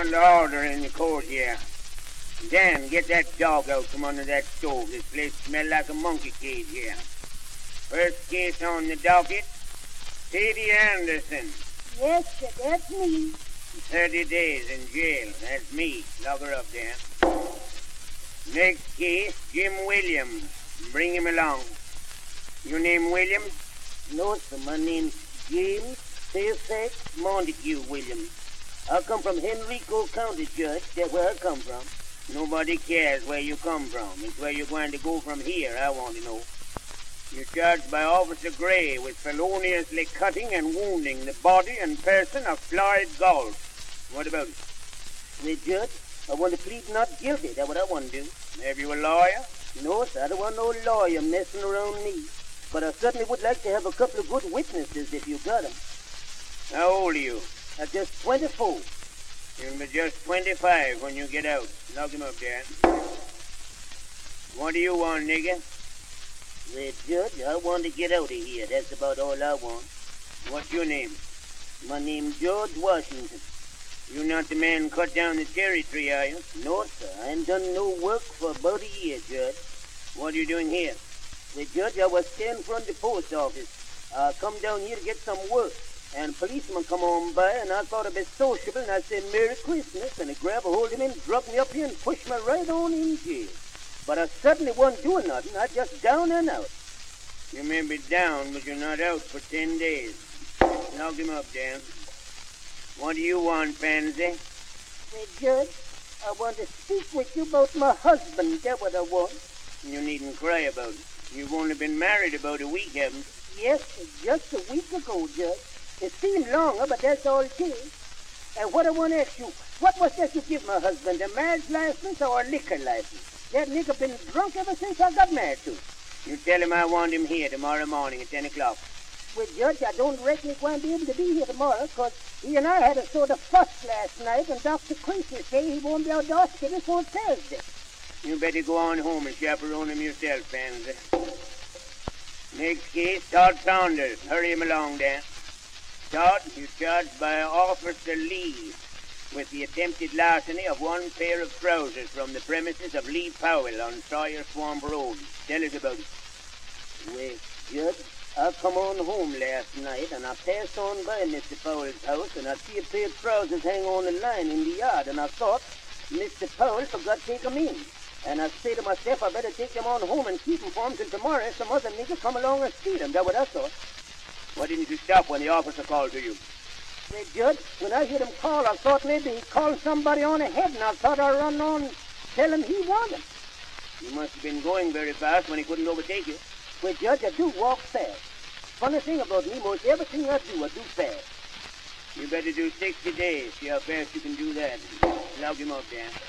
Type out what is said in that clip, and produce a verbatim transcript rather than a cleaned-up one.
under order in the court here. Dan, get that dog out from under that stove. This place smells like a monkey cage here. First case on the docket, Sadie Anderson. Yes, sir, that's me. Thirty days in jail. That's me. Lock her up, Dan. Next case, Jim Williams. Bring him along. Your name Williams? No, sir, my name's James Fairfax Montague Williams. I come from Henrico County, Judge. That's where I come from. Nobody cares where you come from. It's where you're going to go from here, I want to know. You're charged by Officer Gray with feloniously cutting and wounding the body and person of Floyd Galt. What about it? Well, Judge, I want to plead not guilty. That's what I want to do. Have you a lawyer? No, sir, I don't want no lawyer messing around me. But I certainly would like to have a couple of good witnesses if you got them. How old are you? I'm just twenty-four. You'll be just twenty-five when you get out. Lock him up, Dan. What do you want, nigger? Well, Judge, I want to get out of here. That's about all I want. What's your name? My name's George Washington. You're not the man cut down the cherry tree, are you? No, sir. I ain't done no work for about a year, Judge. What are you doing here? Well, Judge, I was standing in front of the post office. I come down here to get some work. And a policeman come on by, and I thought I'd be sociable, and I said, Merry Christmas, and he grabbed a hold of me and dropped me up here and pushed me right on in jail. But I certainly wasn't doing nothing. I just down and out. You may be down, but you're not out for ten days. Lock him up, Dan. What do you want, Pansy? Well, Judge, I want to speak with you about my husband. That's what I want. You needn't cry about it. You've only been married about a week, haven't you? Yes, just a week ago, Judge. It seemed longer, but that's all it is. And what I want to ask you, what was that you give my husband, a marriage license or a liquor license? That nigga been drunk ever since I got married to him. You tell him I want him here tomorrow morning at ten o'clock. Well, Judge, I don't reckon he's going to be able to be here tomorrow, because he and I had a sort of fuss last night, and Doctor Quincy said he won't be out to before Thursday. You better go on home and chaperone him yourself, Pansy. Next case, Todd Saunders. Hurry him along, Dan. Todd, you're charged by Officer Lee with the attempted larceny of one pair of trousers from the premises of Lee Powell on Sawyer Swamp Road. Tell us about it. Well, Judge, I come on home last night, and I passed on by Mister Powell's house, and I see a pair of trousers hang on the line in the yard, and I thought Mister Powell forgot to take them in. And I say to myself, I better take them on home and keep them for him till tomorrow if some other nigga come along and steal them. That's what I thought. Why didn't you stop when the officer called to you? Well, Judge, when I heard him call, I thought maybe he called somebody on ahead, and I thought I'd run on and tell him he wanted. You must have been going very fast when he couldn't overtake you. Well, Judge, I do walk fast. Funny thing about me, most everything I do, I do fast. You better do sixty days. See how fast you can do that. Lock him up, Dan.